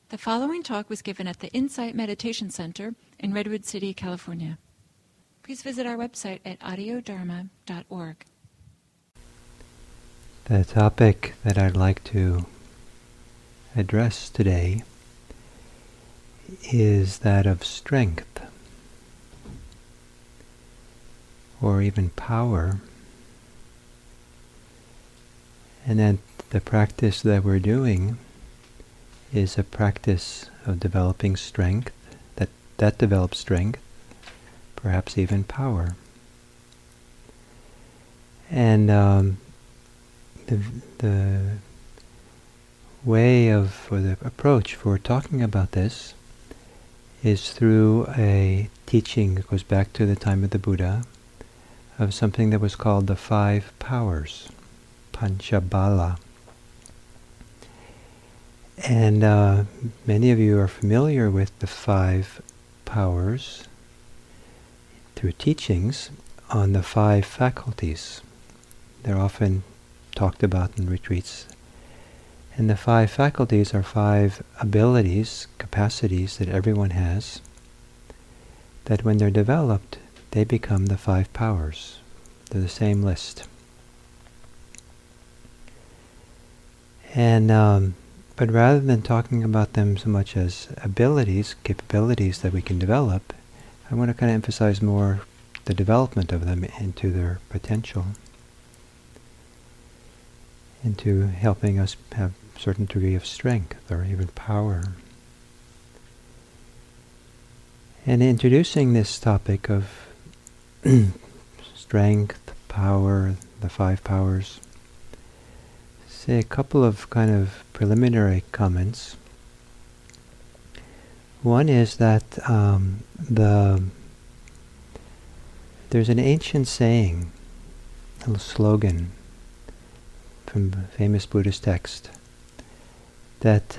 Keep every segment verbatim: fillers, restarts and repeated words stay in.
The following talk was given at the Insight Meditation Center in Redwood City, California. Please visit our website at audio dharma dot org. The topic that I'd like to address today is that of strength, or even power. And that the practice that we're doing is a practice of developing strength, that, that develops strength, perhaps even power. And um, the, the way of, or the approach for talking about this is through a teaching that goes back to the time of the Buddha, of something that was called the five powers, Panchabala. And uh, many of you are familiar with the five powers through teachings on the five faculties. They're often talked about in retreats. And the five faculties are five abilities, capacities that everyone has, that when they're developed, they become the five powers. They're the same list. And um, but rather than talking about them so much as abilities, capabilities that we can develop, I want to kind of emphasize more the development of them into their potential, into helping us have a certain degree of strength or even power. And introducing this topic of strength, power, the five powers, say a couple of kind of preliminary comments. One is that um, the there's an ancient saying, a little slogan from a famous Buddhist text that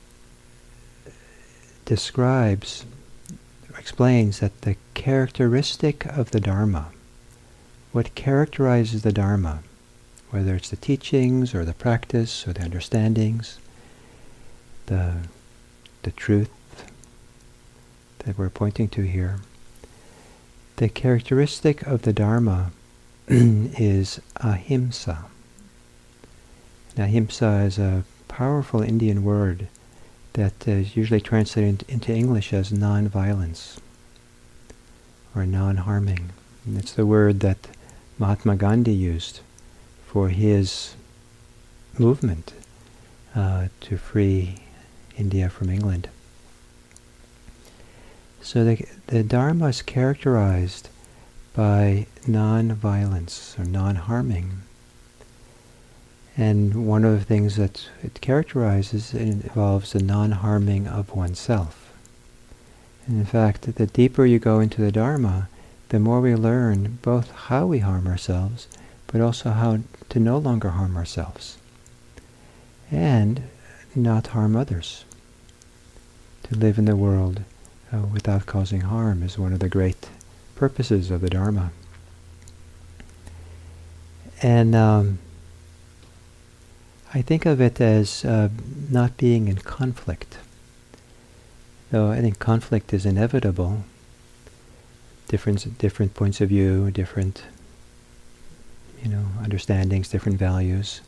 describes, or explains that the characteristic of the Dharma, what characterizes the Dharma, whether it's the teachings or the practice or the understandings, the the truth that we're pointing to here, the characteristic of the Dharma is ahimsa. Now, ahimsa is a powerful Indian word that is usually translated into English as non-violence or non-harming. And it's the word that Mahatma Gandhi used for his movement uh, to free India from England. So the, the Dharma is characterized by non-violence or non-harming. And one of the things that it characterizes, it involves the non-harming of oneself. And in fact, the deeper you go into the Dharma, the more we learn both how we harm ourselves, but also how to no longer harm ourselves and not harm others. To live in the world uh, without causing harm is one of the great purposes of the Dharma. And um, I think of it as uh, not being in conflict. Though I think conflict is inevitable, different, different points of view, different you know, understandings, different values.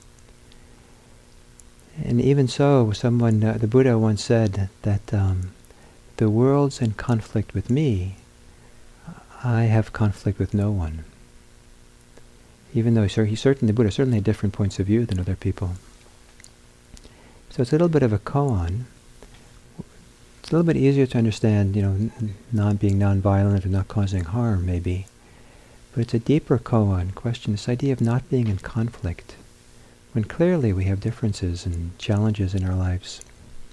And even so, someone, uh, the Buddha once said that um, the world's in conflict with me, I have conflict with no one. Even though he certainly, the Buddha certainly had different points of view than other people. So it's a little bit of a koan. It's a little bit easier to understand, you know, n- not being non-violent or not causing harm, maybe. But it's a deeper koan question, this idea of not being in conflict, when clearly we have differences and challenges in our lives.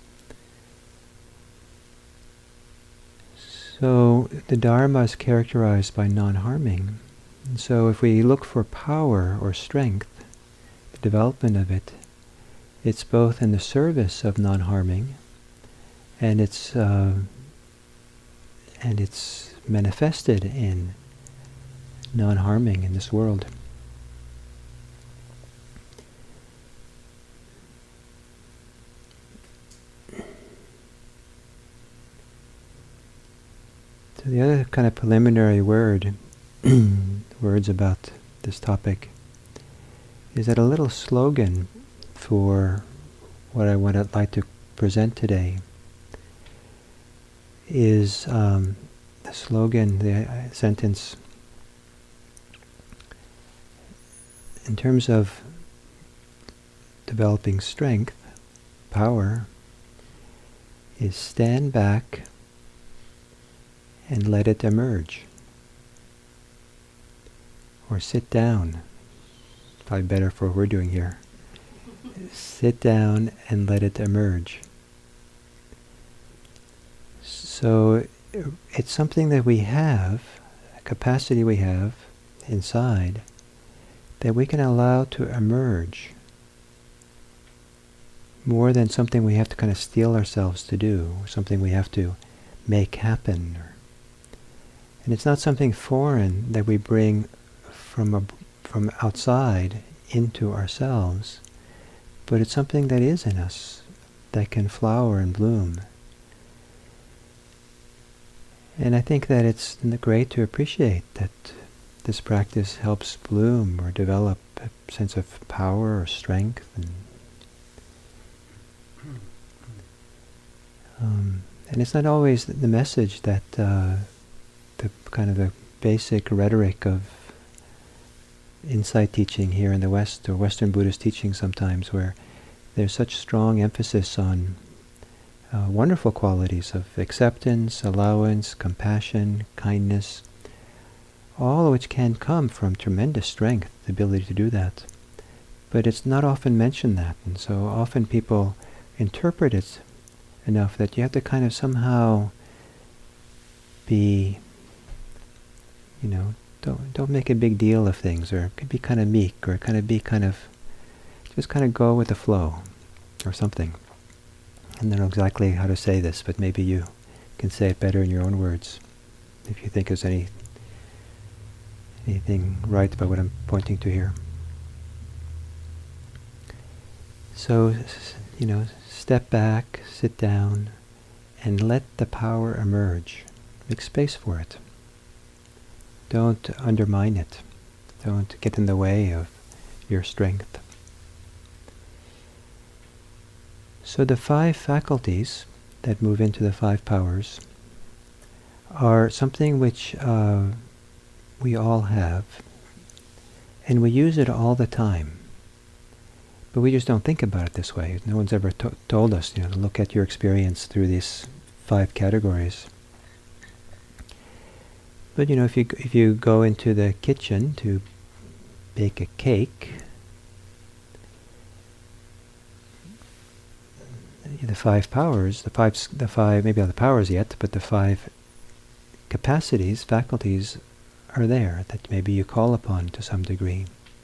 So the Dharma is characterized by non-harming. And so if we look for power or strength, the development of it, it's both in the service of non-harming, and it's uh, and it's manifested in non-harming in this world. So the other kind of preliminary word, words about this topic, is that a little slogan for what I would like to present today is um, the slogan, the uh, sentence, in terms of developing strength, power, is stand back and let it emerge. Or sit down. Probably better for what we're doing here. Sit down and let it emerge. So it's something that we have, a capacity we have inside, that we can allow to emerge more than something we have to kind of steel ourselves to do, or something we have to make happen. Or, and it's not something foreign that we bring from a, from outside into ourselves, but it's something that is in us, that can flower and bloom. And I think that it's great to appreciate that this practice helps bloom or develop a sense of power or strength. And, um, and it's not always the message that uh, the kind of the basic rhetoric of insight teaching here in the West, or Western Buddhist teaching sometimes, where there's such strong emphasis on uh, wonderful qualities of acceptance, allowance, compassion, kindness, all of which can come from tremendous strength, the ability to do that. But it's not often mentioned that, and so often people interpret it enough that you have to kind of somehow be, you know, don't don't make a big deal of things, or could be kind of meek, or kind of be kind of, just kind of go with the flow, or something. I don't know exactly how to say this, but maybe you can say it better in your own words, if you think there's any anything right about what I'm pointing to here. So, you know, step back, sit down, and let the power emerge. Make space for it. Don't undermine it. Don't get in the way of your strength. So the five faculties that move into the five powers are something which uh, we all have, and we use it all the time. But we just don't think about it this way. No one's ever to- told us, you know, to look at your experience through these five categories. But you know, if you if you go into the kitchen to bake a cake, the five powers, the five, the five, maybe not the powers yet, but the five capacities, faculties, are there that maybe you call upon to some degree.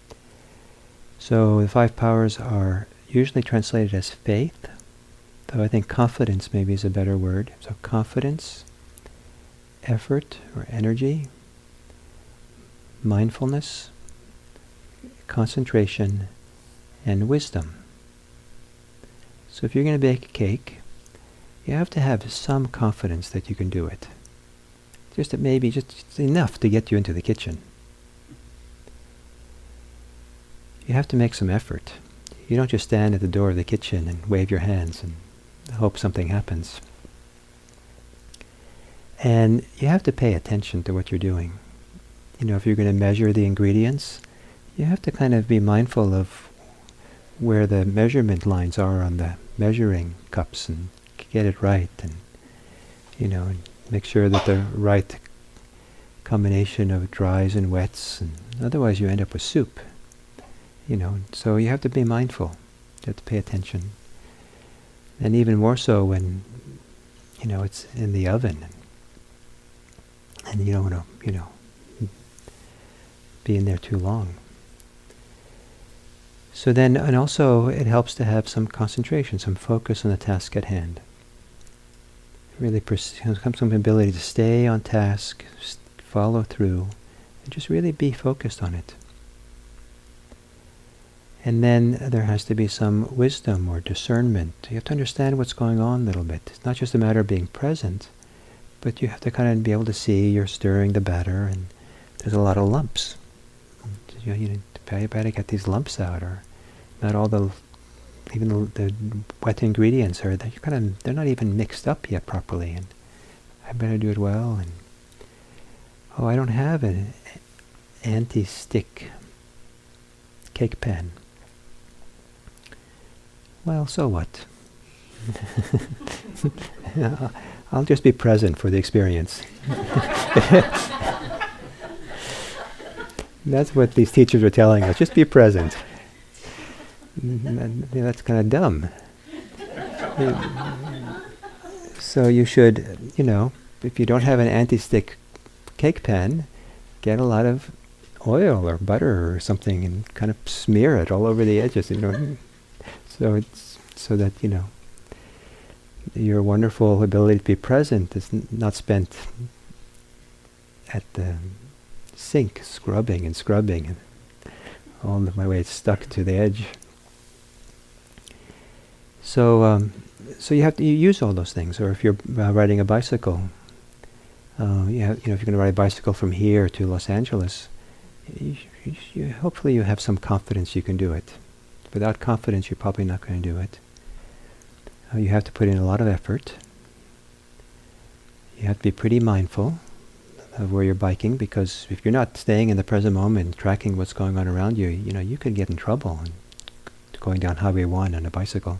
So the five powers are usually translated as faith, though I think confidence maybe is a better word. So confidence, effort or energy, mindfulness, concentration, and wisdom. So if you're going to bake a cake, you have to have some confidence that you can do it. Just that maybe just enough to get you into the kitchen. You have to make some effort. You don't just stand at the door of the kitchen and wave your hands and hope something happens. And you have to pay attention to what you're doing. You know, if you're going to measure the ingredients, you have to kind of be mindful of where the measurement lines are on the measuring cups and get it right, and, you know, and make sure that the right combination of dries and wets, and otherwise you end up with soup. You know, so you have to be mindful. You have to pay attention. And even more so when, you know, it's in the oven. And you don't want to, you know, be in there too long. So then, and also it helps to have some concentration, some focus on the task at hand. Really pers- comes some ability to stay on task, st- follow through, and just really be focused on it. And then there has to be some wisdom or discernment. You have to understand what's going on a little bit. It's not just a matter of being present, but you have to kind of be able to see you're stirring the batter, and there's a lot of lumps. You know, you need to better get these lumps out, or not all the, even the, the wet ingredients are, they're kind of, they're not even mixed up yet properly, and I better do it well. And oh, I don't have an anti-stick cake pan. Well, so what? I'll just be present for the experience. That's what these teachers are telling us. Just be present. That's kind of dumb. So you should, you know, if you don't have an anti-stick cake pan, get a lot of oil or butter or something and kind of smear it all over the edges, you know. So it's so that, you know, your wonderful ability to be present is n- not spent at the sink scrubbing and scrubbing and all the, my way it's stuck to the edge. So um, so you have to you use all those things. Or if you're uh, riding a bicycle, uh, you, have, you know, if you're going to ride a bicycle from here to Los Angeles, you, you, you, hopefully you have some confidence you can do it. Without confidence, you're probably not going to do it. Uh, you have to put in a lot of effort. You have to be pretty mindful of where you're biking, because if you're not staying in the present moment, tracking what's going on around you, you know, you could get in trouble and going down Highway one on a bicycle.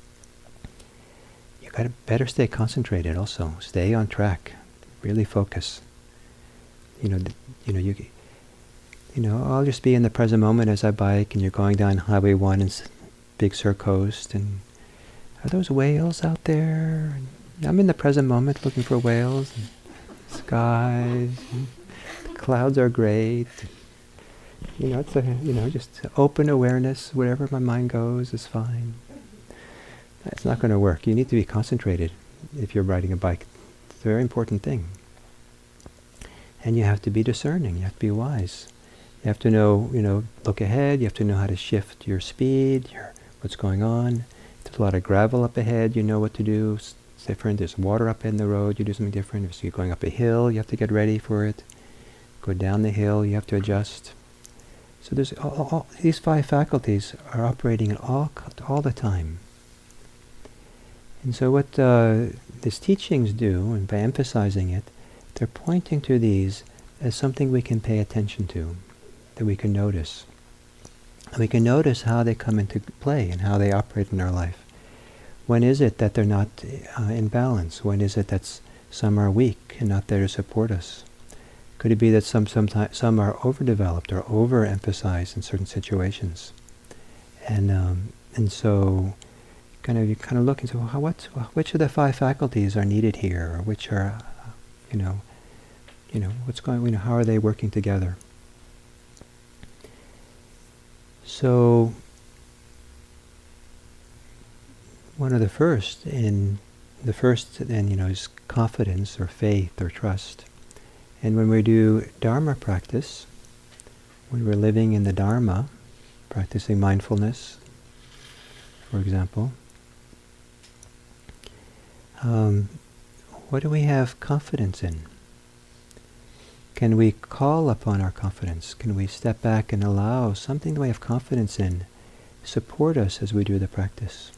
You gotta better stay concentrated also. Stay on track. Really focus. You know, th- you know, you you know, I'll just be in the present moment as I bike, and you're going down Highway one and s- Big Sur Coast, and are those whales out there? And I'm in the present moment looking for whales, and skies, and the clouds are great. You know, it's a, you know, just open awareness, wherever my mind goes is fine. It's not going to work. You need to be concentrated if you're riding a bike. It's a very important thing. And you have to be discerning. You have to be wise. You have to know, you know, look ahead. You have to know how to shift your speed, your what's going on. There's a lot of gravel up ahead. You know what to do. It's different. There's water up in the road. You do something different. If you're going up a hill, you have to get ready for it. Go down the hill, you have to adjust. So there's all, all, these five faculties are operating all all the time. And so what uh, these teachings do, and by emphasizing it, they're pointing to these as something we can pay attention to, that we can notice. And we can notice how they come into play and how they operate in our life. When is it that they're not uh, in balance? When is it that some are weak and not there to support us? Could it be that some someti- some are overdeveloped or overemphasized in certain situations? And um, and so, kind of you kind of look into how what which of the five faculties are needed here, or which are, uh, you know, you know what's going, you know, how are they working together? So, one of the first in the first then you know is confidence or faith or trust. And when we do Dharma practice, when we're living in the Dharma, practicing mindfulness, for example, um, what do we have confidence in? Can we call upon our confidence? Can we step back and allow something that we have confidence in support us as we do the practice?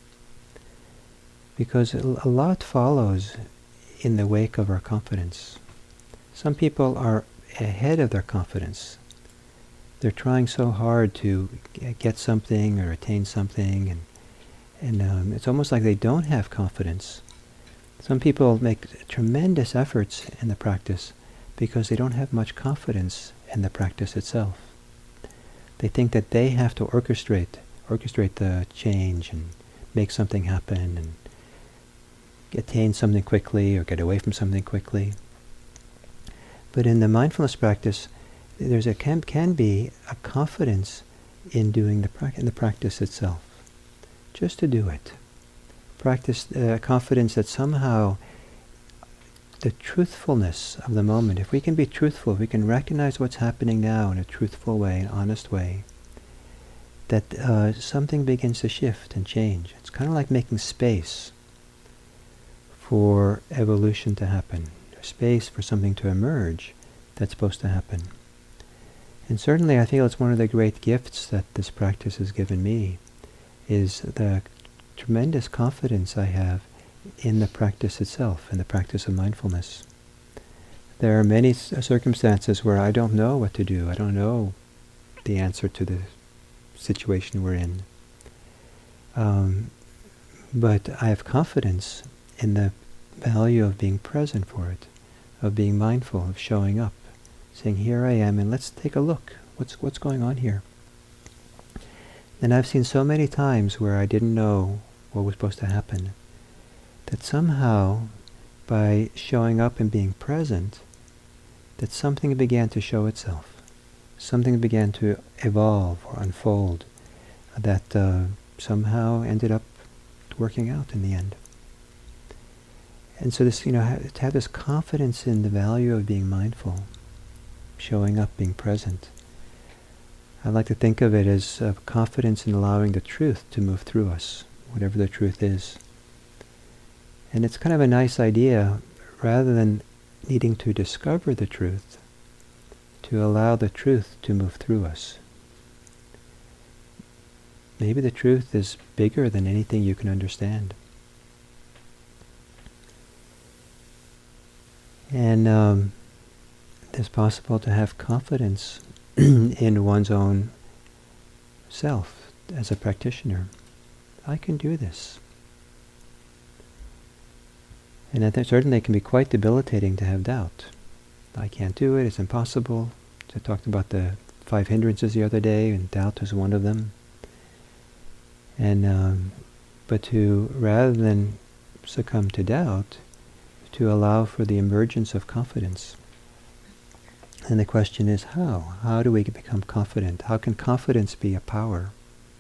Because a lot follows in the wake of our confidence. Some people are ahead of their confidence. They're trying so hard to g- get something or attain something, and and um, it's almost like they don't have confidence. Some people make tremendous efforts in the practice because they don't have much confidence in the practice itself. They think that they have to orchestrate, orchestrate the change and make something happen and attain something quickly or get away from something quickly. But in the mindfulness practice, there's a can, can be a confidence in doing the pra- in the practice itself, just to do it. Practice uh, confidence that somehow the truthfulness of the moment. If we can be truthful, if we can recognize what's happening now in a truthful way, an honest way, that uh, something begins to shift and change. It's kind of like making space for evolution to happen, space for something to emerge that's supposed to happen. And certainly I feel it's one of the great gifts that this practice has given me, is the tremendous confidence I have in the practice itself, in the practice of mindfulness. There are many s- circumstances where I don't know what to do. I don't know the answer to the situation we're in. Um, but I have confidence in the value of being present for it, of being mindful, of showing up, saying, here I am, and let's take a look. What's what's going on here? And I've seen so many times where I didn't know what was supposed to happen, that somehow, by showing up and being present, that something began to show itself. Something began to evolve or unfold that uh, somehow ended up working out in the end. And so this, you know, ha- to have this confidence in the value of being mindful, showing up, being present. I like to think of it as uh, confidence in allowing the truth to move through us, whatever the truth is. And it's kind of a nice idea, rather than needing to discover the truth, to allow the truth to move through us. Maybe the truth is bigger than anything you can understand. And um, it's possible to have confidence in one's own self as a practitioner. I can do this. And I think certainly it can be quite debilitating to have doubt. I can't do it, it's impossible. I talked about the five hindrances the other day, and doubt is one of them. And um, but to, rather than succumb to doubt, to allow for the emergence of confidence. And the question is how? How do we become confident? How can confidence be a power?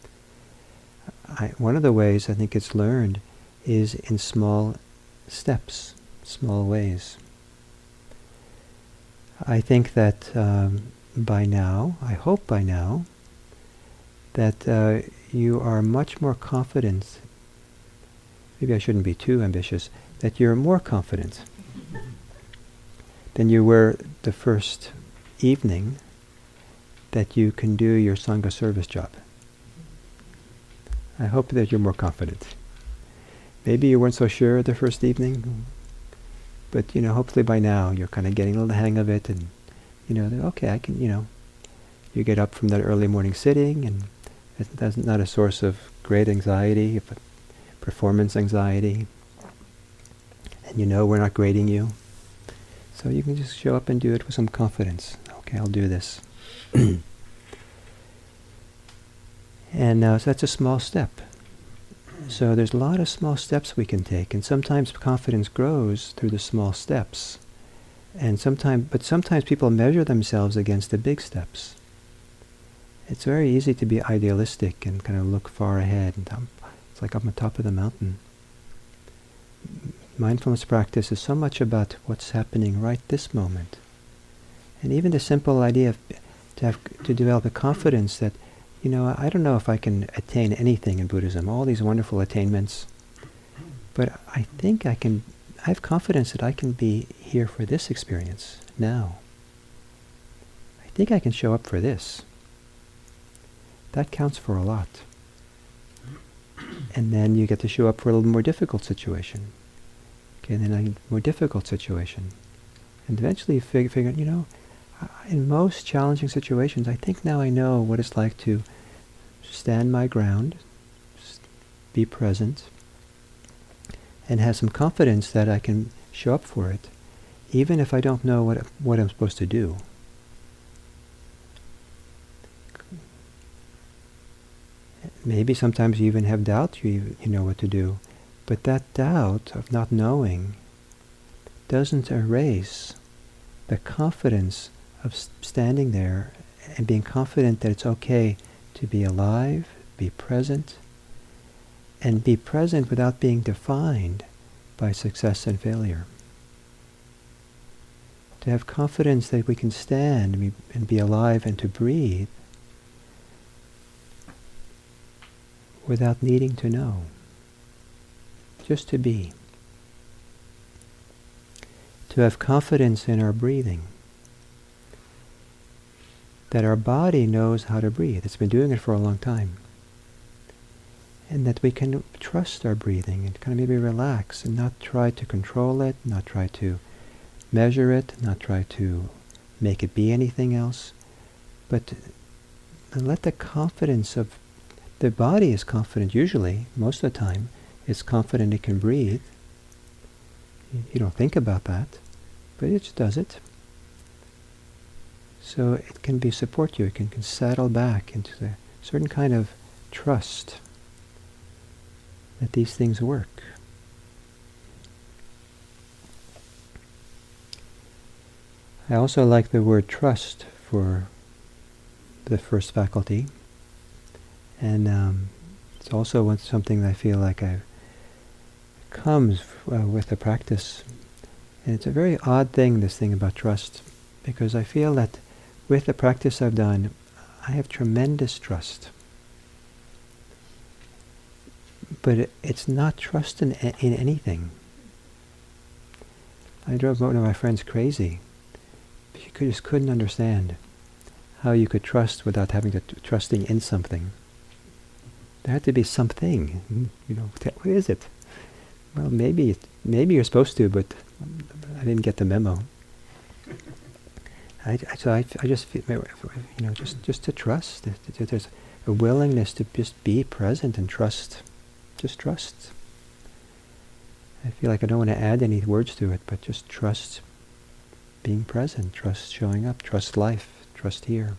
I, one of the ways I think it's learned is in small steps, small ways. I think that um, by now, I hope by now, that uh, you are much more confident, maybe I shouldn't be too ambitious, that you're more confident than you were the first evening that you can do your Sangha service job. I hope that you're more confident. Maybe you weren't so sure the first evening, but you know, hopefully by now you're kind of getting a little hang of it, and you know, okay, I can, you know, you get up from that early morning sitting, and that's not a source of great anxiety, but performance anxiety. And you know we're not grading you. So you can just show up and do it with some confidence. Okay, I'll do this. And uh, so that's a small step. So there's a lot of small steps we can take, and sometimes confidence grows through the small steps. And sometimes, but sometimes people measure themselves against the big steps. It's very easy to be idealistic and kind of look far ahead, and um, it's like up on top of the mountain. Mindfulness practice is so much about what's happening right this moment. And even the simple idea of to have to develop a confidence that, you know, I don't know if I can attain anything in Buddhism, all these wonderful attainments, but I think I can, I have confidence that I can be here for this experience now. I think I can show up for this. That counts for a lot. And then you get to show up for a little more difficult situation. Okay, and then a more difficult situation. And eventually you fig- figure, you know, in most challenging situations, I think now I know what it's like to stand my ground, be present, and have some confidence that I can show up for it, even if I don't know what what I'm supposed to do. Maybe sometimes you even have doubt you, you know what to do, but that doubt of not knowing doesn't erase the confidence of standing there and being confident that it's okay to be alive, be present, and be present without being defined by success and failure. To have confidence that we can stand and be, and be alive and to breathe without needing to know. Just to be. to have confidence in our breathing. That our body knows how to breathe. It's been doing it for a long time. And that we can trust our breathing and kind of maybe relax and not try to control it, not try to measure it, not try to make it be anything else, but let the confidence of the body is confident usually, most of the time, it's confident it can breathe. You don't think about that, but it just does it. So it can be support you, it can, can settle back into a certain kind of trust that these things work. I also like the word trust for the first faculty, and um, it's also one, something that I feel like I comes uh, with the practice. And it's a very odd thing, this thing about trust, because I feel that with the practice I've done, I have tremendous trust. But it, it's not trust in, in anything. I drove one of my friends crazy. She could, just couldn't understand how you could trust without having to t- trusting in something. There had to be something. You know, what is it? Well, maybe it, maybe you're supposed to, but I didn't get the memo. I, I, so I, I just feel, you know, just just to trust. There's a willingness to just be present and trust. Just trust. I feel like I don't want to add any words to it, but just trust being present, trust showing up, trust life, trust here.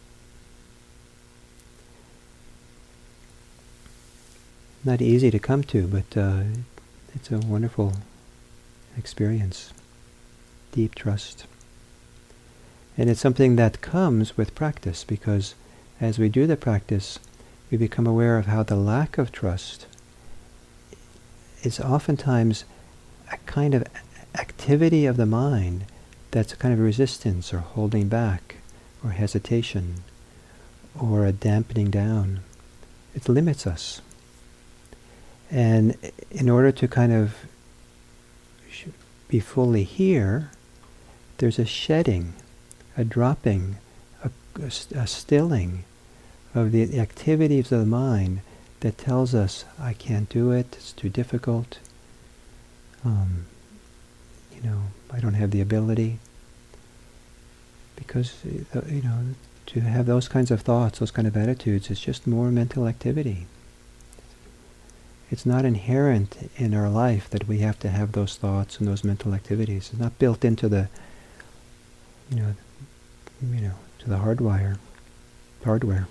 Not easy to come to, but uh, it's a wonderful experience. Deep trust. And it's something that comes with practice, because as we do the practice, we become aware of how the lack of trust is oftentimes a kind of activity of the mind that's a kind of resistance or holding back or hesitation or a dampening down. It limits us. And in order to kind of sh- be fully here, there's a shedding, a dropping, a, a, st- a stilling of the, the activities of the mind that tells us, I can't do it, it's too difficult, um, you know, I don't have the ability. Because, uh, you know, to have those kinds of thoughts, those kind of attitudes, is just more mental activity. It's not inherent in our life that we have to have those thoughts and those mental activities. It's not built into the, you know, you know, to the hardwire, hardware.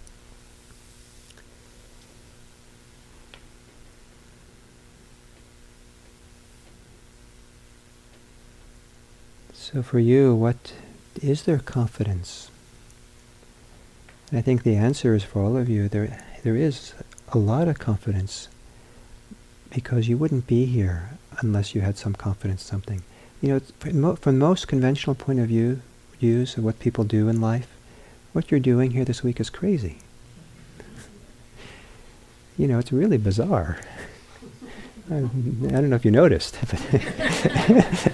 So for you, what is there confidence? And I think the answer is for all of you, there there is a lot of confidence, because you wouldn't be here unless you had some confidence in something. You know, from, mo- from most conventional point of view, views of what people do in life, what you're doing here this week is crazy. You know, it's really bizarre. I, I don't know if you noticed. But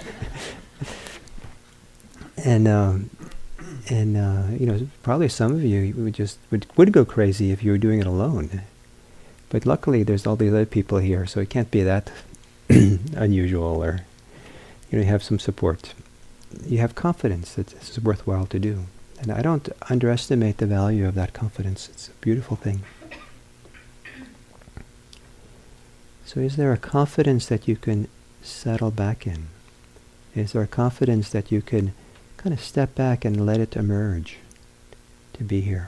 and um, and uh, you know, probably some of you would just would would go crazy if you were doing it alone. But luckily, there's all these other people here, so it can't be that unusual. Or you know, you have some support. You have confidence that this is worthwhile to do, and I don't underestimate the value of that confidence. It's a beautiful thing. So, is there a confidence that you can settle back in? Is there a confidence that you can kind of step back and let it emerge to be here?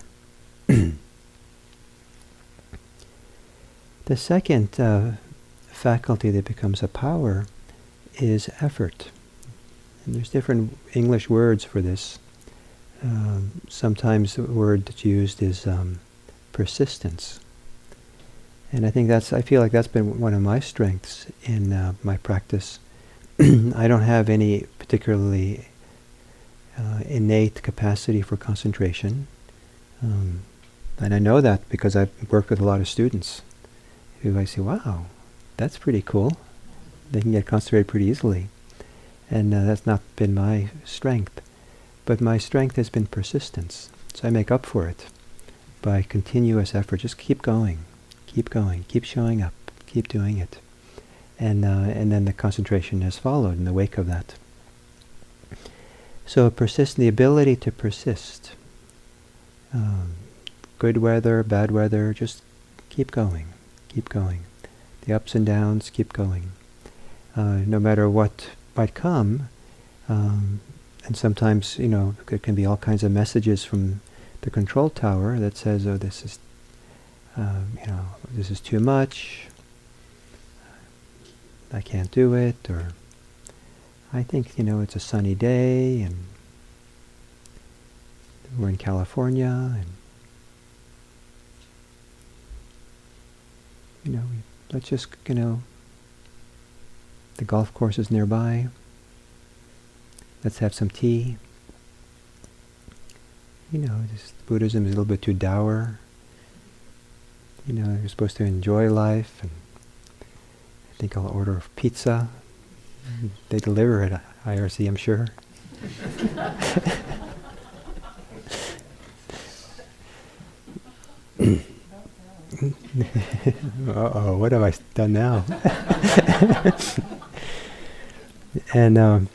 The second uh, faculty that becomes a power is effort. And there's different English words for this. Um, sometimes the word that's used is um, persistence. And I think that's, I feel like that's been one of my strengths in uh, my practice. I don't have any particularly uh, innate capacity for concentration. Um, and I know that because I've worked with a lot of students who I say, wow, that's pretty cool. They can get concentrated pretty easily. And uh, that's not been my strength. But my strength has been persistence. So I make up for it by continuous effort. Just keep going, keep going, keep showing up, keep doing it. And uh, and then the concentration has followed in the wake of that. So persist, the ability to persist. Um, good weather, bad weather, just keep going, keep going. The ups and downs, keep going. Uh, no matter what might come, um, and sometimes, you know, there can be all kinds of messages from the control tower that says, oh, this is, uh, you know, this is too much, I can't do it, or I think, you know, it's a sunny day, and we're in California, and, you know, let's just, you know, the golf course is nearby, let's have some tea. You know, just Buddhism is a little bit too dour. You know, you're supposed to enjoy life, and I think I'll order pizza. They deliver at I R C, I'm sure. Uh-oh, what have I done now? and um,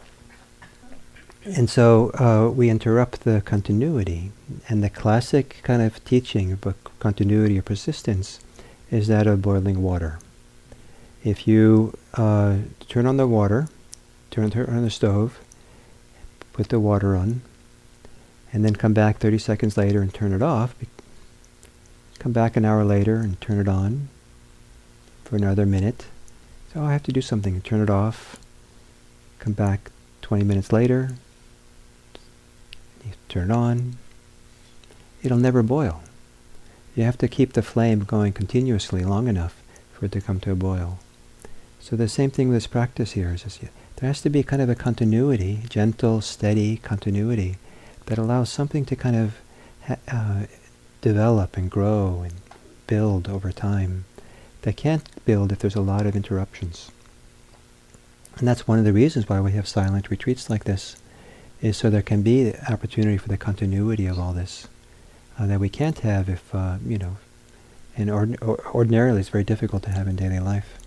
and so uh, we interrupt the continuity, and the classic kind of teaching about continuity or persistence is that of boiling water. If you uh, turn on the water, turn, turn on the stove, put the water on, and then come back thirty seconds later and turn it off, come back an hour later and turn it on for another minute. So I have to do something and turn it off, come back twenty minutes later, you turn it on. It'll never boil. You have to keep the flame going continuously long enough for it to come to a boil. So the same thing with this practice here is just, there has to be kind of a continuity, gentle, steady continuity that allows something to kind of ha- uh, develop and grow and build over time. That can't build if there's a lot of interruptions. And that's one of the reasons why we have silent retreats like this, is so there can be the opportunity for the continuity of all this uh, that we can't have if, uh, you know, and ordin- or ordinarily it's very difficult to have in daily life.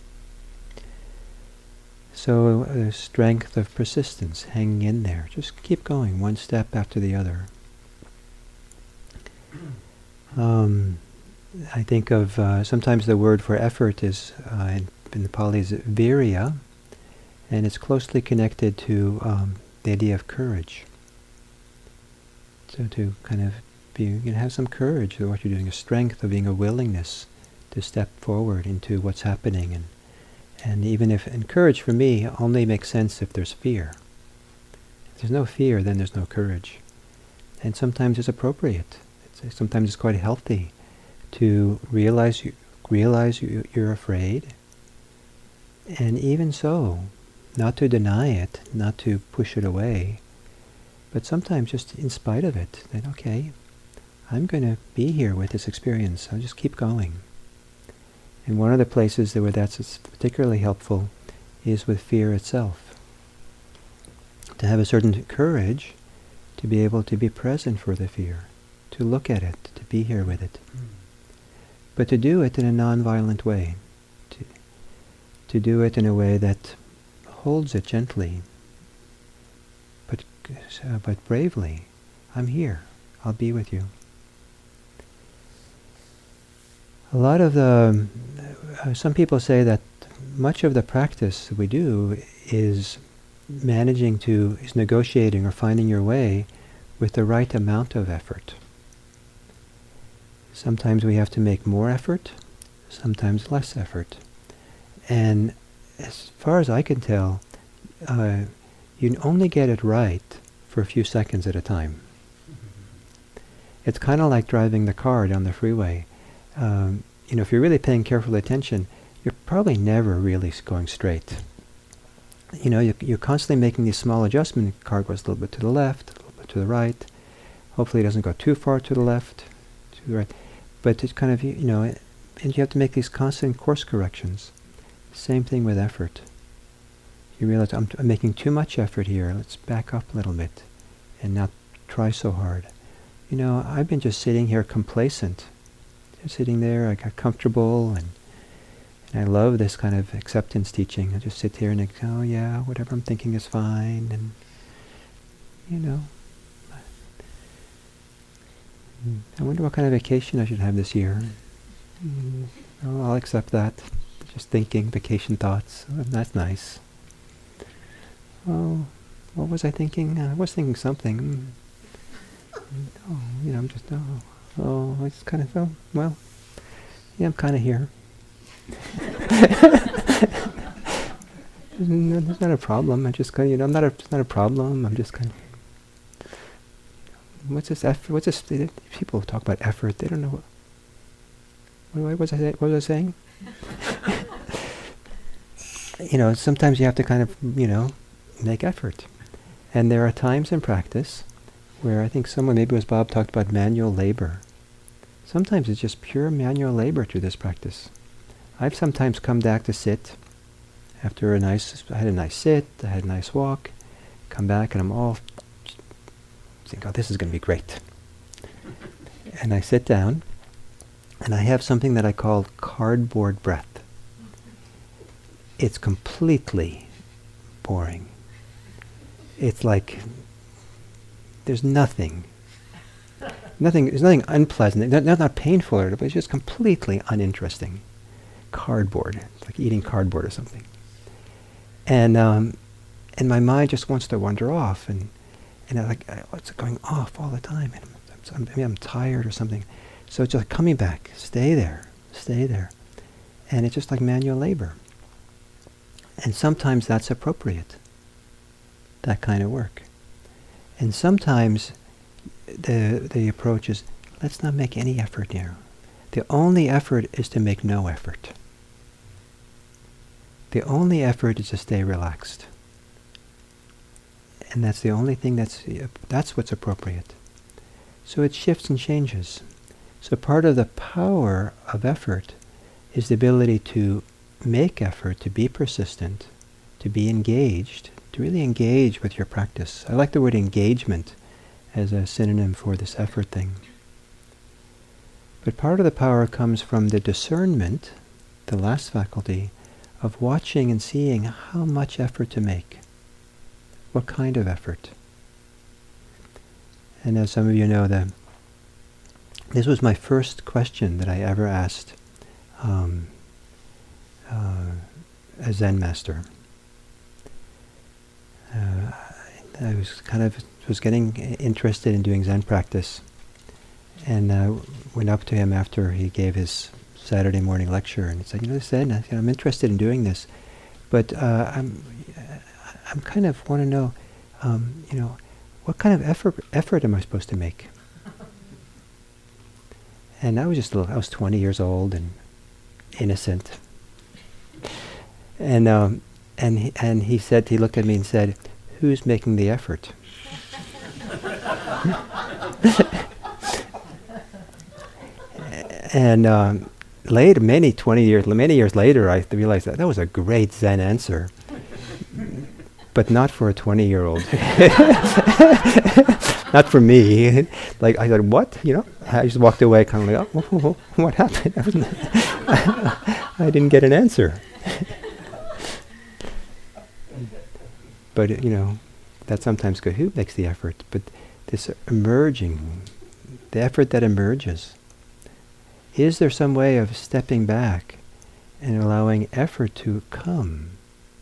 So uh, the strength of persistence, hanging in there, just keep going one step after the other. Um, I think of, uh, sometimes the word for effort is, uh, in, in the Pali is virya, and it's closely connected to um, the idea of courage. So to kind of be, you know, have some courage in what you're doing, a strength of being a willingness to step forward into what's happening. And and even if, and courage for me only makes sense if there's fear. If there's no fear, then there's no courage. And sometimes it's appropriate. It's, sometimes it's quite healthy to realize you realize you, you're afraid, and even so, not to deny it, not to push it away, but sometimes just in spite of it, then okay, I'm going to be here with this experience. I'll just keep going. And one of the places that where that's particularly helpful is with fear itself. To have a certain courage to be able to be present for the fear, to look at it, to be here with it. Mm. But to do it in a non-violent way, to, to do it in a way that holds it gently, but uh, but bravely. I'm here. I'll be with you. A lot of the, uh, some people say that much of the practice that we do is managing to, is negotiating or finding your way with the right amount of effort. Sometimes we have to make more effort, sometimes less effort. And as far as I can tell, uh, you can only get it right for a few seconds at a time. It's kind of like driving the car down the freeway. Um, you know, if you're really paying careful attention, you're probably never really going straight. You know, you, you're constantly making these small adjustments. The car goes a little bit to the left, a little bit to the right. Hopefully it doesn't go too far to the left, to the right. But it's kind of, you know, and you have to make these constant course corrections. Same thing with effort. You realize, I'm, I'm making too much effort here. Let's back up a little bit and not try so hard. You know, I've been just sitting here complacent. Just sitting there, I got comfortable, and, and I love this kind of acceptance teaching. I just sit here and I go, oh yeah, whatever I'm thinking is fine, and, you know, I wonder what kind of vacation I should have this year. Mm, oh, I'll accept that. Just thinking, vacation thoughts. Oh, that's nice. Oh, what was I thinking? Uh, I was thinking something. Mm. Oh, you know, I'm just, oh, oh, I just kind of, oh, well, yeah, I'm kind of here. no, there's not a problem. I just kind of, you know, I'm not a, it's not a problem. I'm just kind of, what's this effort? What's this? People talk about effort. They don't know what. What was I? What was I saying? You know, sometimes you have to kind of, you know, make effort, and there are times in practice where I think someone, maybe it was Bob, talked about manual labor. Sometimes it's just pure manual labor through this practice. I've sometimes come back to sit after a nice. I had a nice sit. I had a nice walk. Come back and I'm all. Think, oh, this is going to be great. And I sit down, and I have something that I call cardboard breath. It's completely boring. It's like there's nothing, nothing. There's nothing unpleasant. Not, not painful, but it's just completely uninteresting. Cardboard. It's like eating cardboard or something. And um, and my mind just wants to wander off, and. And I like, I, it's going off all the time. And I'm, I'm, maybe I'm tired or something. So it's just like coming back. Stay there. Stay there. And it's just like manual labor. And sometimes that's appropriate. That kind of work. And sometimes the the approach is, let's not make any effort here. The only effort is to make no effort. The only effort is to stay relaxed. And that's the only thing that's, uh, that's what's appropriate. So it shifts and changes. So part of the power of effort is the ability to make effort, to be persistent, to be engaged, to really engage with your practice. I like the word engagement as a synonym for this effort thing. But part of the power comes from the discernment, the last faculty, of watching and seeing how much effort to make. What kind of effort? And as some of you know, the, this was my first question that I ever asked um, uh, a Zen master. Uh, I was kind of was getting interested in doing Zen practice, and uh, went up to him after he gave his Saturday morning lecture, and said, "You know, Zen, I, I'm interested in doing this, but uh, I'm." I'm kind of want to know, um, you know, what kind of effort effort am I supposed to make? And I was just a little, I was twenty years old and innocent. And um, and he, and he said, he looked at me and said, "Who's making the effort?" And um, later, many twenty years, many years later, I realized that that was a great Zen answer. But not for a twenty-year-old. Not for me. Like, I said, what? You know? I just walked away kind of like, oh, whoa, whoa, whoa, what happened? I didn't get an answer. But, you know, that's sometimes good. Who makes the effort? But this emerging, the effort that emerges, is there some way of stepping back and allowing effort to come?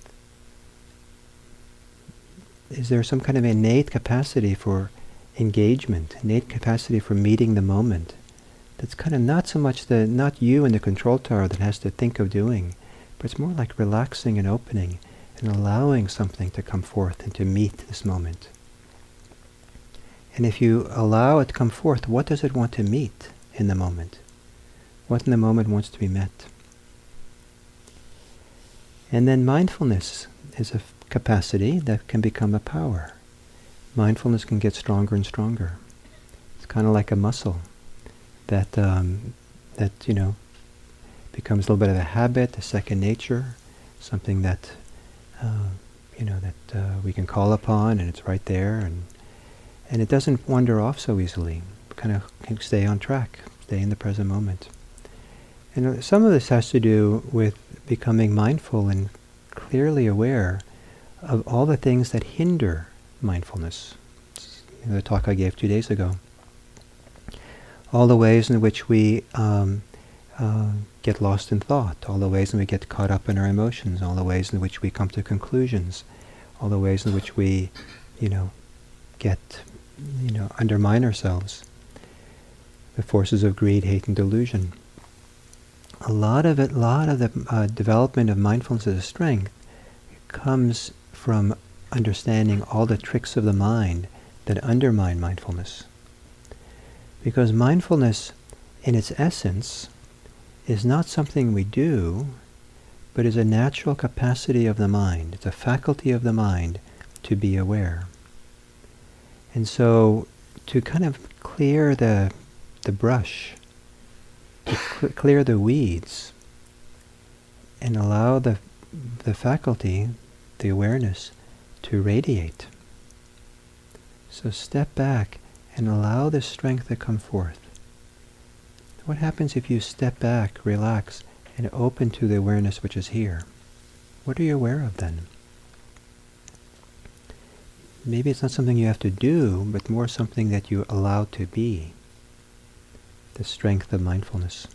Is there some kind of innate capacity for engagement, innate capacity for meeting the moment? That's kind of not so much the, not you in the control tower that has to think of doing, but it's more like relaxing and opening and allowing something to come forth and to meet this moment. And if you allow it to come forth, what does it want to meet in the moment? What in the moment wants to be met? And then mindfulness is a capacity that can become a power. Mindfulness can get stronger and stronger. It's kind of like a muscle that um, that you know becomes a little bit of a habit, a second nature, something that uh, uh, we can call upon, and it's right there, and and it doesn't wander off so easily. We kind of can stay on track, stay in the present moment. And uh, some of this has to do with becoming mindful and clearly aware of all the things that hinder mindfulness. You know, the talk I gave two days ago. All the ways in which we um, uh, get lost in thought, all the ways in which we get caught up in our emotions, all the ways in which we come to conclusions, all the ways in which we, you know, get, you know, undermine ourselves. The forces of greed, hate, and delusion. A lot of it, a lot of the uh, development of mindfulness as a strength comes from understanding all the tricks of the mind that undermine mindfulness. Because mindfulness, in its essence, is not something we do, but is a natural capacity of the mind. It's a faculty of the mind to be aware. And so, to kind of clear the the brush, to cl- clear the weeds, and allow the the faculty, the awareness, to radiate. So step back and allow the strength to come forth. What happens if you step back, relax, and open to the awareness which is here? What are you aware of then? Maybe it's not something you have to do, but more something that you allow to be. The strength of mindfulness.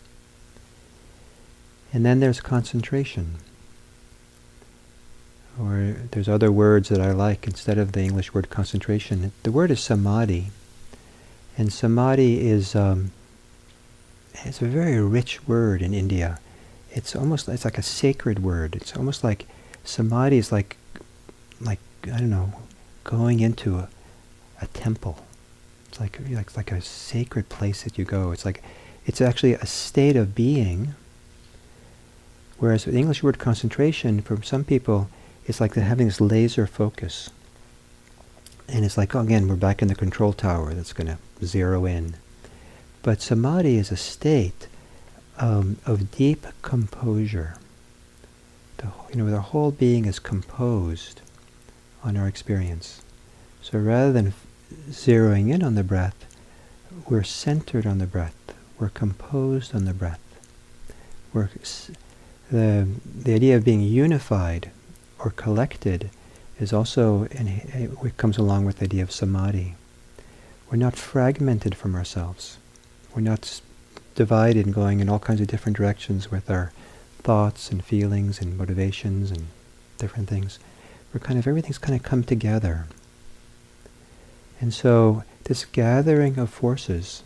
And then there's concentration. Or there's other words that I like instead of the English word concentration. The word is samadhi. And samadhi is um, it's a very rich word in India. It's almost it's like a sacred word. It's almost like samadhi is like like I don't know, going into a, a temple. It's like it's like a sacred place that you go. It's like it's actually a state of being. Whereas the English word concentration, for some people, it's like they're having this laser focus. And it's like, oh, again, we're back in the control tower that's going to zero in. But samadhi is a state um, of deep composure. The, you know, the whole being is composed on our experience. So rather than f- zeroing in on the breath, we're centered on the breath. We're composed on the breath. We're s- the the idea of being unified or collected is also, and it comes along with the idea of samadhi. We're not fragmented from ourselves. We're not s- divided and going in all kinds of different directions with our thoughts and feelings and motivations and different things. We're kind of, everything's kind of come together. And so this gathering of forces,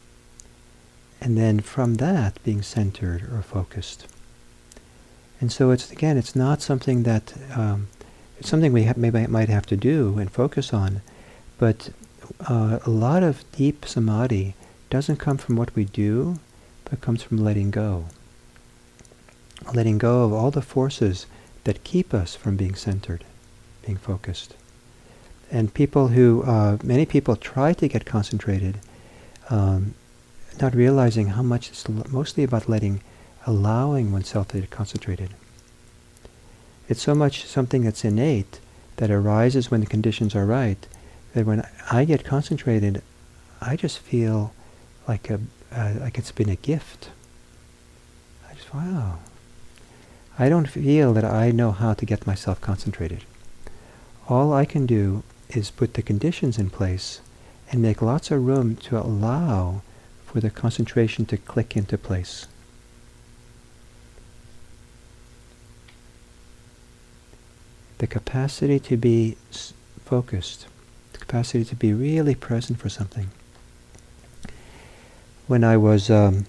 and then from that being centered or focused. And so it's, again, it's not something that, um, it's something we ha- maybe might have to do and focus on, but uh, a lot of deep samadhi doesn't come from what we do, but comes from letting go. Letting go of all the forces that keep us from being centered, being focused. And people who, uh, many people try to get concentrated, um, not realizing how much it's l- mostly about letting allowing oneself to get concentrated. It's so much something that's innate that arises when the conditions are right, that when I get concentrated, I just feel like a uh, like it's been a gift. I just, wow. I don't feel that I know how to get myself concentrated. All I can do is put the conditions in place and make lots of room to allow for the concentration to click into place. The capacity to be s- focused, the capacity to be really present for something. When I was, um,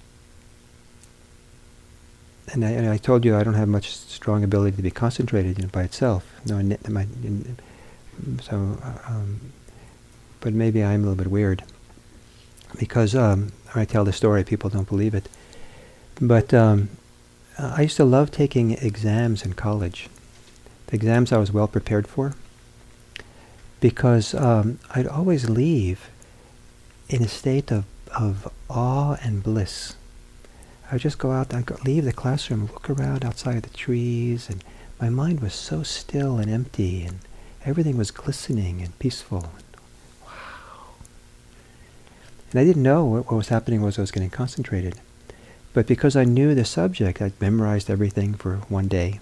and, I, and I told you I don't have much strong ability to be concentrated, you know, by itself. No, in, in my, in, so, um, but maybe I'm a little bit weird because um, when I tell the story, people don't believe it. But um, I used to love taking exams in college. The exams I was well prepared for, because um, I'd always leave in a state of, of awe and bliss. I would just go out, I'd go, leave the classroom, look around outside the trees, and my mind was so still and empty, and everything was glistening and peaceful. Wow. And I didn't know what, what was happening was I was getting concentrated. But because I knew the subject, I'd memorized everything for one day.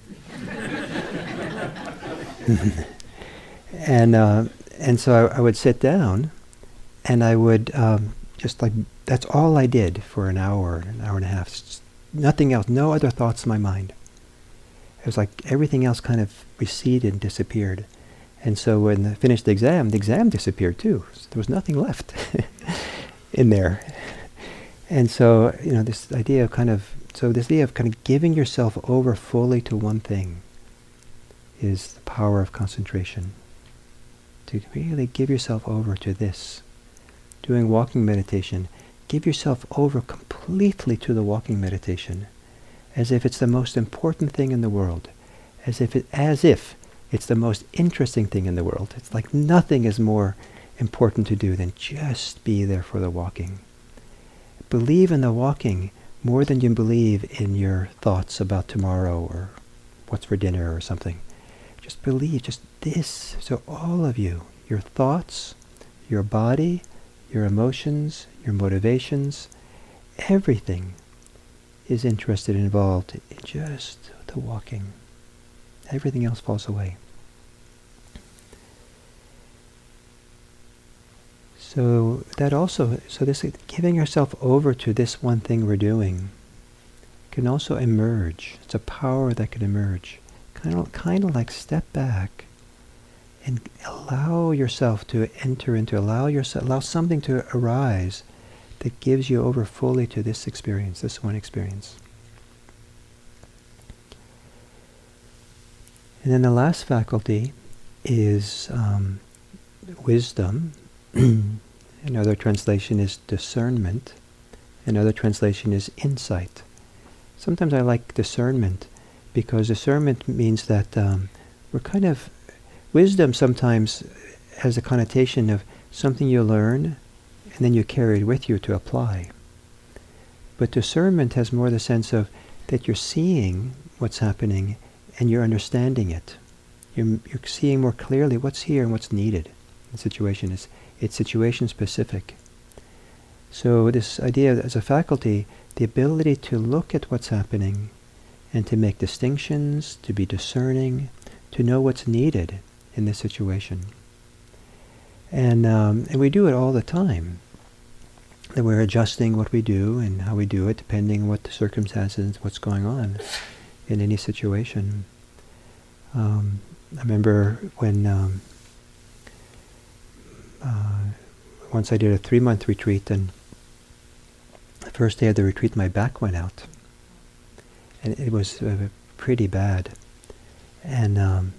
and uh, and so I, I would sit down, and I would um, just like, that's all I did for an hour, an hour and a half. Just nothing else, no other thoughts in my mind. It was like everything else kind of receded and disappeared. And so when I finished the exam, the exam disappeared too. So there was nothing left in there. And so, you know, this idea of kind of, so this idea of kind of giving yourself over fully to one thing is the power of concentration. To really give yourself over to this. Doing walking meditation, give yourself over completely to the walking meditation, as if it's the most important thing in the world, as if it, as if it's the most interesting thing in the world. It's like nothing is more important to do than just be there for the walking. Believe in the walking more than you believe in your thoughts about tomorrow or what's for dinner or something. Just believe, just this. So all of you, your thoughts, your body, your emotions, your motivations, everything is interested and involved in just the walking. Everything else falls away. So that also, so this giving yourself over to this one thing we're doing can also emerge. It's a power that can emerge. Kind of, kind of like step back and allow yourself to enter into, allow yourself, allow something to arise that gives you over fully to this experience, this one experience. And then the last faculty is um, wisdom. Another translation is discernment. Another translation is insight. Sometimes I like discernment because discernment means that um, we're kind of, wisdom sometimes has a connotation of something you learn and then you carry it with you to apply. But discernment has more the sense of that you're seeing what's happening and you're understanding it. You're, you're seeing more clearly what's here and what's needed. The situation is, it's situation specific. So this idea as a faculty, the ability to look at what's happening and to make distinctions, to be discerning, to know what's needed in this situation. And um, and we do it all the time. That we're adjusting what we do and how we do it depending on what the circumstances, what's going on in any situation. Um, I remember when um, uh, once I did a three-month retreat, and the first day of the retreat my back went out. And it was uh, pretty bad. And um,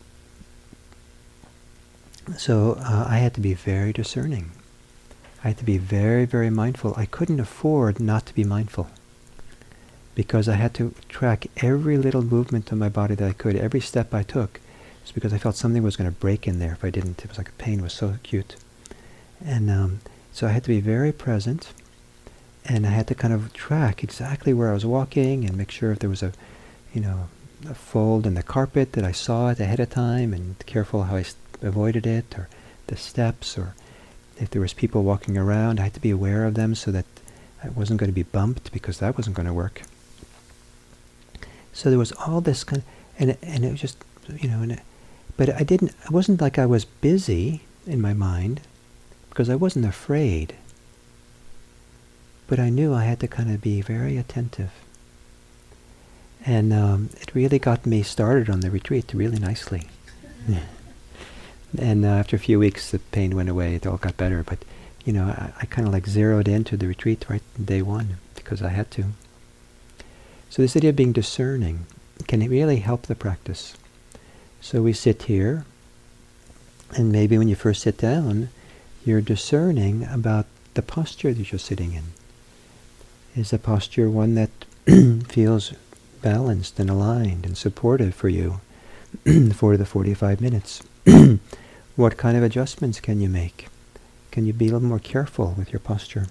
so uh, I had to be very discerning. I had to be very, very mindful. I couldn't afford not to be mindful because I had to track every little movement of my body that I could. Every step I took was because I felt something was going to break in there if I didn't. It was like the pain was so acute. And um, so I had to be very present, and I had to kind of track exactly where I was walking and make sure if there was a, you know, a fold in the carpet that I saw it ahead of time and careful how I st- avoided it, or the steps, or if there was people walking around, I had to be aware of them so that I wasn't going to be bumped because that wasn't going to work. So there was all this kind of, and and it was just, you know, and it, but I didn't, it wasn't like I was busy in my mind because I wasn't afraid. But I knew I had to kind of be very attentive. And um, it really got me started on the retreat really nicely. Yeah. And uh, after a few weeks, the pain went away. It all got better. But, you know, I, I kind of like zeroed into the retreat right day one because I had to. So this idea of being discerning can really help the practice. So we sit here, and maybe when you first sit down, you're discerning about the posture that you're sitting in. Is the posture one that feels balanced and aligned and supportive for you for the forty-five minutes? What kind of adjustments can you make? Can you be a little more careful with your posture?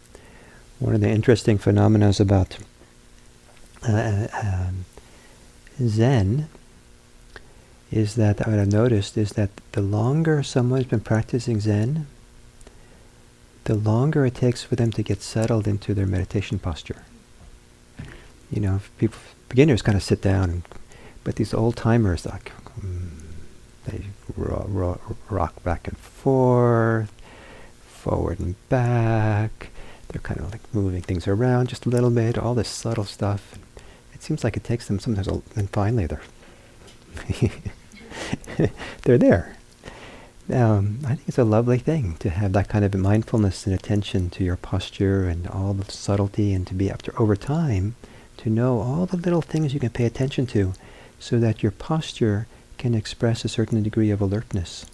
One of the interesting phenomena about uh, um, Zen is that, what I've noticed is that the longer someone's been practicing Zen, the longer it takes for them to get settled into their meditation posture. You know, people, beginners kind of sit down, and, but these old timers, like, mm, they ro- ro- rock back and forth, forward and back. They're kind of like moving things around just a little bit, all this subtle stuff. It seems like it takes them sometimes, a, and finally they're they're there. Um, I think it's a lovely thing to have that kind of mindfulness and attention to your posture and all the subtlety, and to be up to, over time, to know all the little things you can pay attention to, so that your posture can express a certain degree of alertness,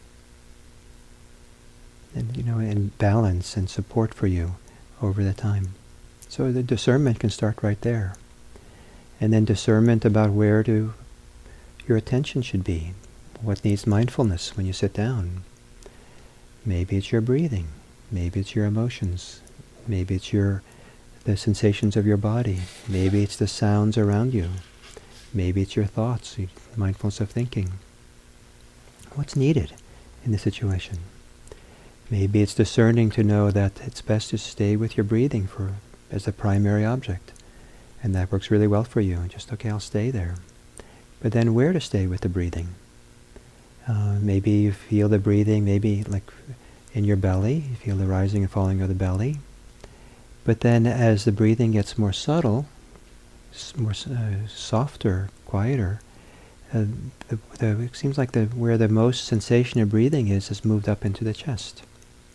and you know, and balance and support for you over the time. So the discernment can start right there, and then discernment about where to your attention should be. What needs mindfulness when you sit down? Maybe it's your breathing. Maybe it's your emotions. Maybe it's your the sensations of your body. Maybe it's the sounds around you. Maybe it's your thoughts, mindfulness of thinking. What's needed in the situation? Maybe it's discerning to know that it's best to stay with your breathing for as the primary object, and that works really well for you. And just, okay, I'll stay there. But then where to stay with the breathing? Uh, maybe you feel the breathing, maybe like in your belly, you feel the rising and falling of the belly. But then as the breathing gets more subtle, s- more uh, softer, quieter, uh, the, the, it seems like the where the most sensation of breathing is, is moved up into the chest.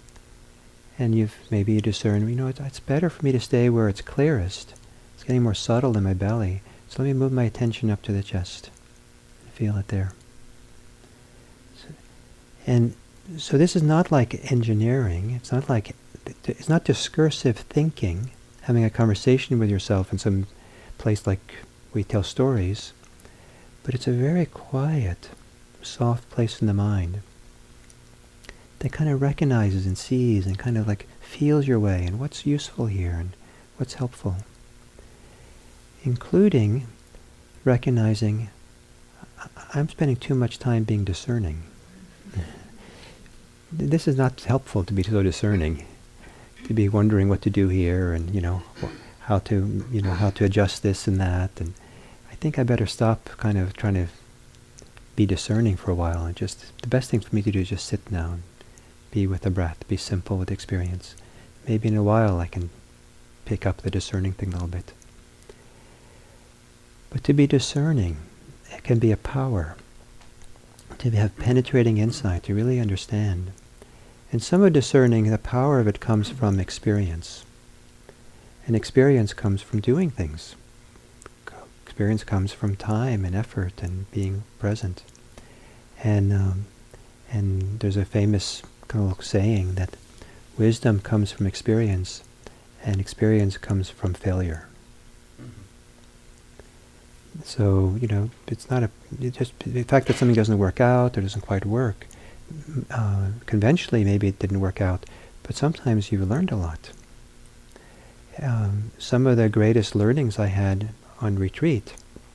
And you've maybe you discern, you know, it's, it's better for me to stay where it's clearest. It's getting more subtle in my belly. So let me move my attention up to the chest. Feel it there. So, and so this is not like engineering. It's not like, it's not discursive thinking, having a conversation with yourself in some place like we tell stories, but it's a very quiet, soft place in the mind that kind of recognizes and sees and kind of like feels your way and what's useful here and what's helpful, including recognizing I'm spending too much time being discerning. This is not helpful to be so discerning, to be wondering what to do here and, you know, how to, you know, how to adjust this and that. And I think I better stop kind of trying to be discerning for a while, and just, the best thing for me to do is just sit down, be with the breath, be simple with experience. Maybe in a while I can pick up the discerning thing a little bit. But to be discerning, it can be a power, to have penetrating insight, to really understand. And some of discerning, the power of it comes from experience. And experience comes from doing things. Experience comes from time and effort and being present. And um, and there's a famous kind of saying that wisdom comes from experience, and experience comes from failure. So, you know, it's not a, it just, the fact that something doesn't work out or doesn't quite work, uh, conventionally maybe it didn't work out, but sometimes you've learned a lot. Um, some of the greatest learnings I had on retreat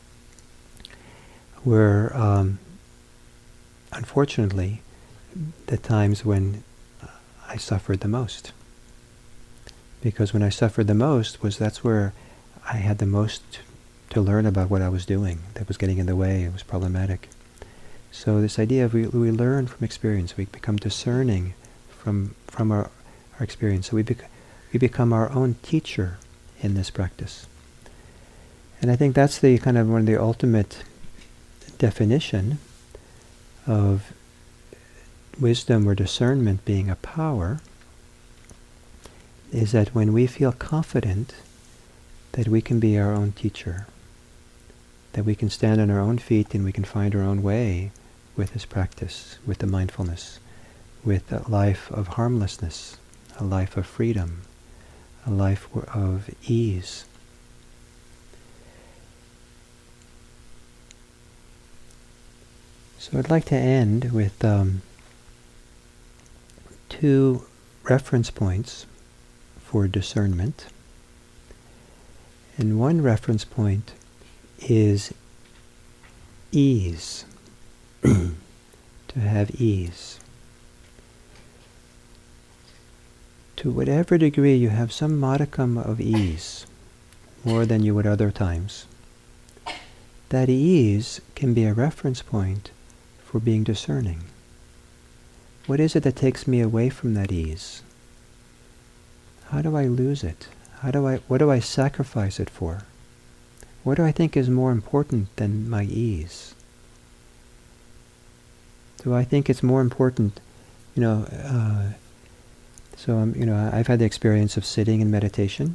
were, um, unfortunately, the times when I suffered the most. Because when I suffered the most was that's where I had the most to learn about what I was doing that was getting in the way, it was problematic. So this idea of we, we learn from experience, we become discerning from from our, our experience. So we, bec- we become our own teacher in this practice. And I think that's the kind of one of the ultimate definition of wisdom or discernment being a power, is that when we feel confident that we can be our own teacher, that we can stand on our own feet and we can find our own way with this practice, with the mindfulness, with a life of harmlessness, a life of freedom, a life of ease. So I'd like to end with um, two reference points for discernment. And one reference point is ease. To have ease. To whatever degree you have some modicum of ease, more than you would other times, that ease can be a reference point for being discerning. What is it that takes me away from that ease? How do I lose it? How do I, what do I sacrifice it for? What do I think is more important than my ease? Do I think it's more important, you know, uh, so um, you know, I've had the experience of sitting in meditation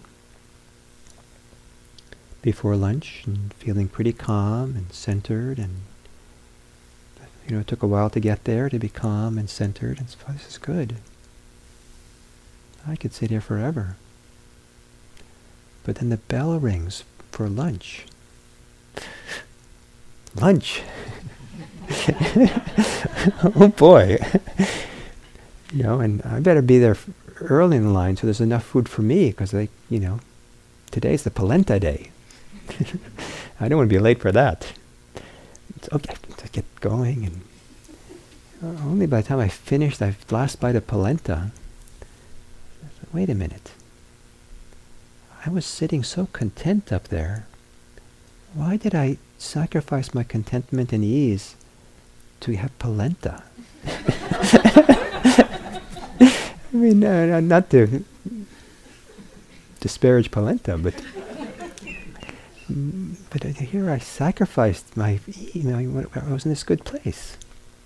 before lunch and feeling pretty calm and centered, and you know, it took a while to get there, to be calm and centered, and so, this is good. I could sit here forever. But then the bell rings for lunch. Lunch! Oh boy! You know, and I better be there f- early in the line so there's enough food for me, because they, you know, today's the polenta day. I don't want to be late for that. It's okay, to get going, and uh, only by the time I finished that last bite of polenta, I thought, wait a minute. I was sitting so content up there. Why did I sacrifice my contentment and ease to have polenta? I mean, uh, no, not to disparage polenta, but but here I sacrificed my, you know, I was in this good place.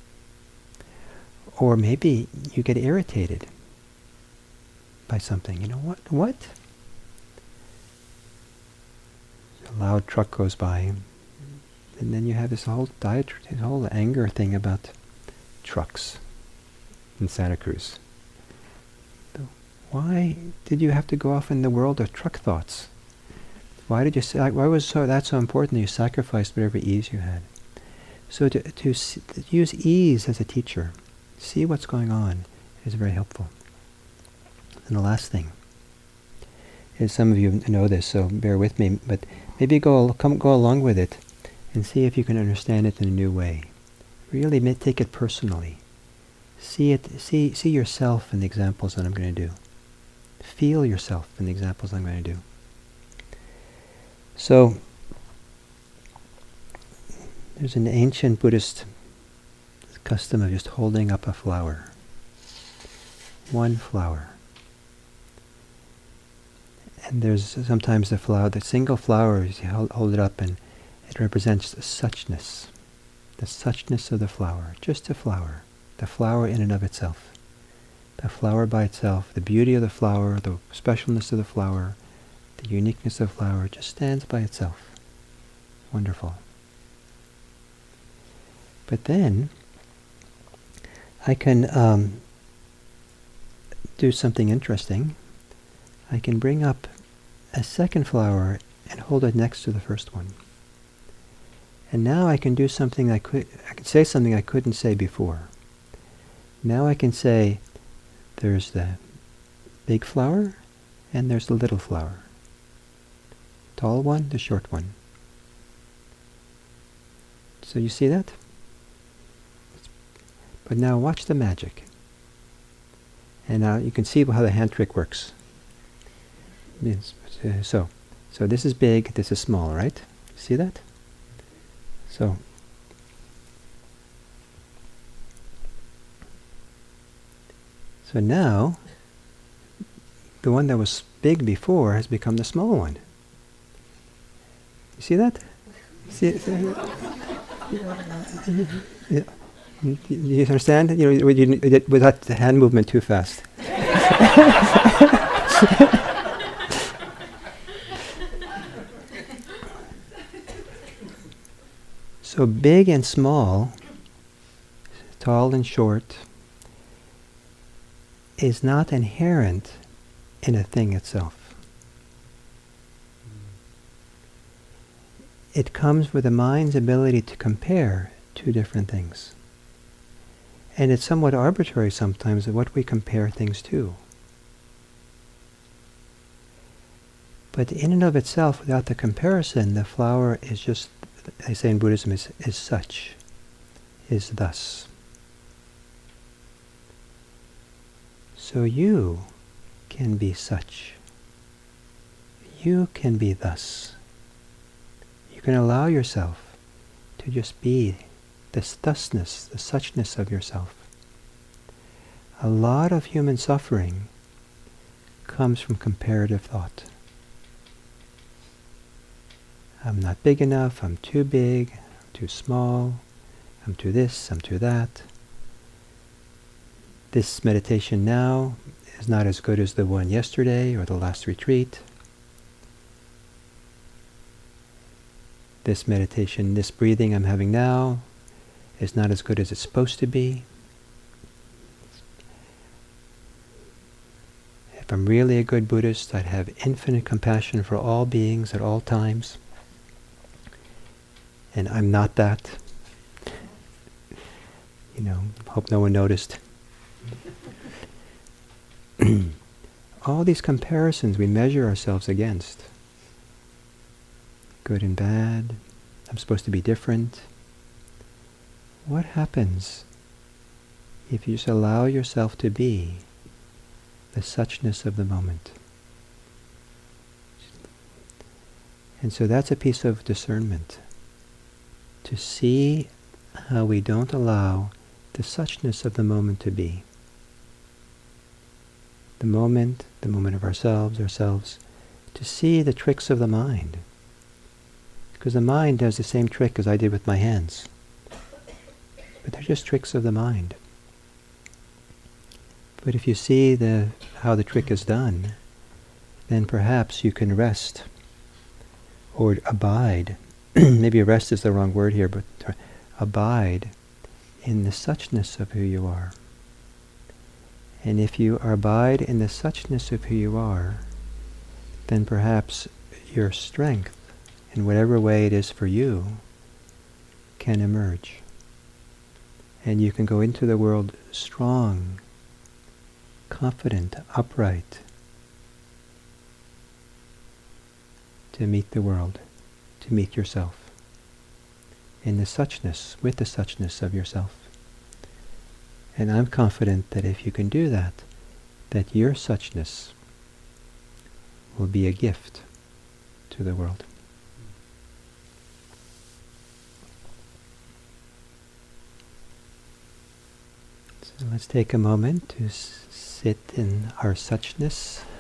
Or maybe you get irritated by something. You know what? What? A loud truck goes by, and then you have this whole diatribe, this whole anger thing about trucks in Santa Cruz. Why did you have to go off in the world of truck thoughts? Why did you say, why was so that so important that you sacrificed whatever ease you had? So to, to, s- to use ease as a teacher, see what's going on, is very helpful. And the last thing is, some of you know this, so bear with me, but maybe go come go along with it and see if you can understand it in a new way. Really ma- take it personally. See it. See see yourself in the examples that I'm going to do. Feel yourself in the examples I'm going to do. So, there's an ancient Buddhist custom of just holding up a flower. One flower. And there's sometimes the flower, the single flower, you hold, hold it up and it represents the suchness. The suchness of the flower. Just a flower. The flower in and of itself. The flower by itself, the beauty of the flower, the specialness of the flower, the uniqueness of the flower just stands by itself. Wonderful. But then I can um, do something interesting. I can bring up a second flower and hold it next to the first one. And now I can do something I could, I can say something I couldn't say before. Now I can say, there's the big flower and there's the little flower. Tall one, the short one. So you see that? But now watch the magic. And now you can see how the hand trick works. Yes, uh, so, so this is big, this is small, right? See that? So, so now, the one that was big before has become the small one. You see that? See, see yeah. You, you understand? You know, you, you, without the hand movement too fast. So big and small, tall and short, is not inherent in a thing itself. It comes with the mind's ability to compare two different things. And it's somewhat arbitrary sometimes of what we compare things to. But in and of itself, without the comparison, the flower is just they say in Buddhism, is, is such, is thus. So you can be such. You can be thus. You can allow yourself to just be this thusness, the suchness of yourself. A lot of human suffering comes from comparative thought. I'm not big enough, I'm too big, I'm too small, I'm too this, I'm too that. This meditation now is not as good as the one yesterday or the last retreat. This meditation, this breathing I'm having now is not as good as it's supposed to be. If I'm really a good Buddhist, I'd have infinite compassion for all beings at all times. And I'm not that. You know, hope no one noticed. All these comparisons we measure ourselves against. Good and bad. I'm supposed to be different. What happens if you just allow yourself to be the suchness of the moment? And so that's a piece of discernment. To see how we don't allow the suchness of the moment to be. The moment, the moment of ourselves, ourselves, to see the tricks of the mind. Because the mind does the same trick as I did with my hands. But they're just tricks of the mind. But if you see the how the trick is done, then perhaps you can rest or abide. Maybe rest is the wrong word here, but abide in the suchness of who you are. And if you abide in the suchness of who you are, then perhaps your strength, in whatever way it is for you, can emerge. And you can go into the world strong, confident, upright, to meet the world, to meet yourself, in the suchness, with the suchness of yourself. And I'm confident that if you can do that, that your suchness will be a gift to the world. So let's take a moment to s- sit in our suchness.